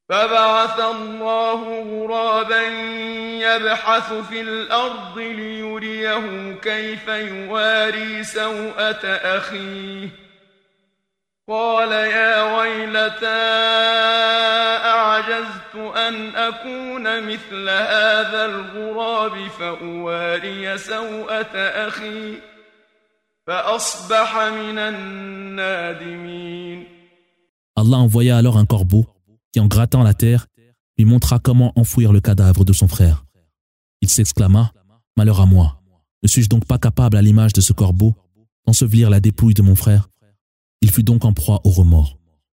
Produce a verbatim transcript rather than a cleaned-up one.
فبعث الله غرابا يبحث في الأرض ليريه كيف يواري سوءة أخيه قال يا ويلتى أعجزت أن أكون مثل هذا الغراب فأواري سوءة أخي فأصبح من النادمين. Allah envoya alors un corbeau qui, en grattant la terre, lui montra comment enfouir le cadavre de son frère. Il s'exclama « Malheur à moi, ne suis-je donc pas capable, à l'image de ce corbeau, d'ensevelir la dépouille de mon frère ?» Il fut donc en proie au remords.